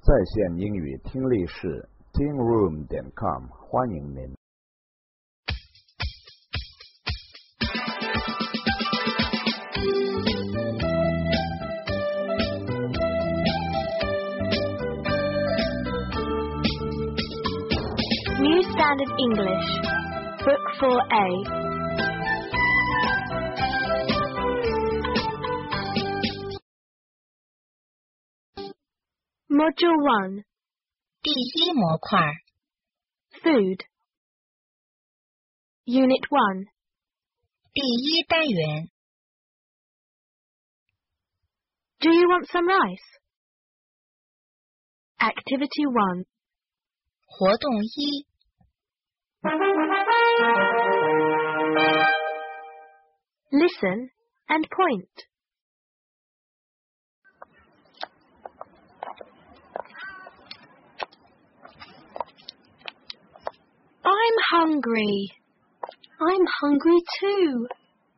在线英语听力室 tingroom.com 欢迎您。 New Standard English, Book 4A. Module 1. 第一模块 Food. Unit 1. 第一单元 Do you want some rice? Activity 1. 活动一 Listen and point. I'm hungry. I'm hungry too.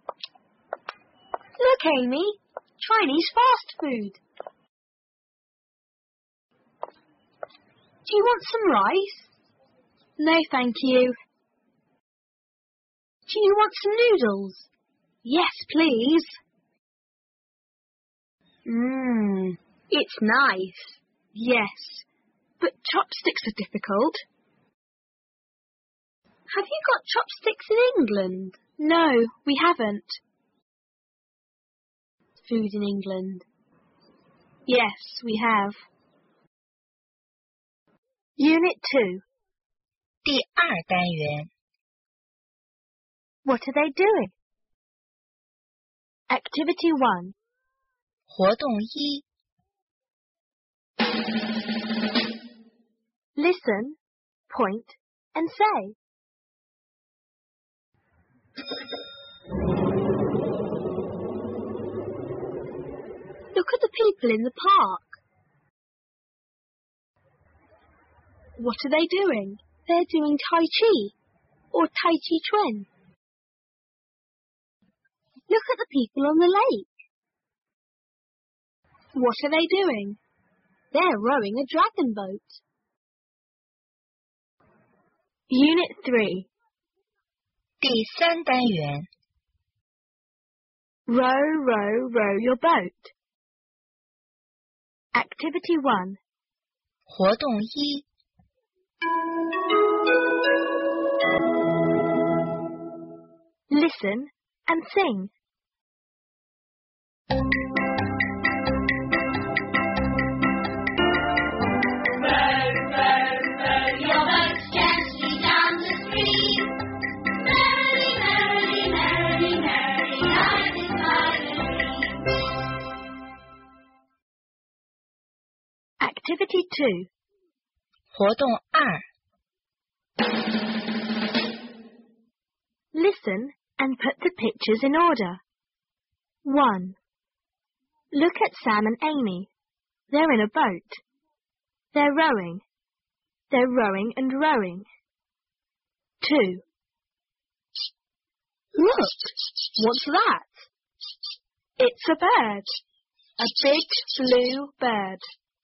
Look, Amy, Chinese fast food. Do you want some rice? No, thank you. Do you want some noodles? Yes, please. It's nice. Yes, but chopsticks are difficult. Have you got chopsticks in England? No, we haven't. Food in England. Yes, we have. Unit 2. 第二单元 What are they doing? Activity 1. 活动一 Listen, point, and say. Look at the people in the park. What are they doing? They're doing Tai Chi or Tai Chi Chuan. Look at the people on the lake. What are they doing? They're rowing a dragon boat. Unit 3. 第三单元 Row, row, row your boat. Activity 1. 活动一 Listen and sing. Activity 2. 活动二 Listen and put the pictures in order. 1. Look at Sam and Amy. They're in a boat. They're rowing. They're rowing and rowing. 2. Look! What's that? It's a bird. A big blue bird.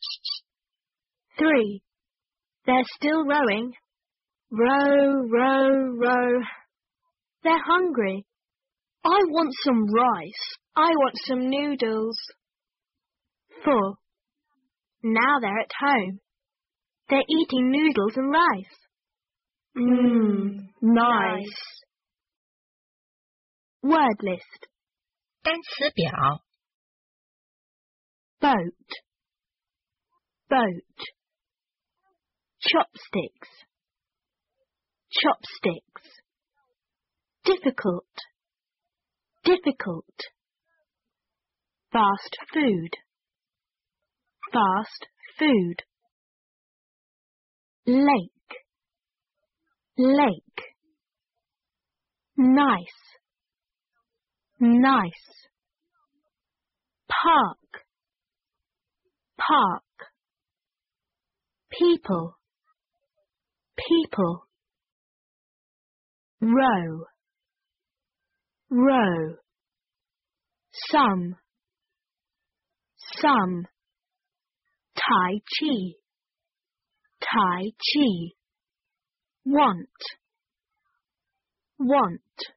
3. They're still rowing. Row, row, row. They're hungry. I want some rice. I want some noodles. 4. Now they're at home. They're eating noodles and rice. Nice. Word list. 单词表 Boat. Boat. Chopsticks. Chopsticks. Difficult. Difficult. Fast food. Fast food. Lake. Lake. Nice. Nice. Park. Park. People. People. Row. Row. Some. Tai Chi. Tai Chi. Want. Want.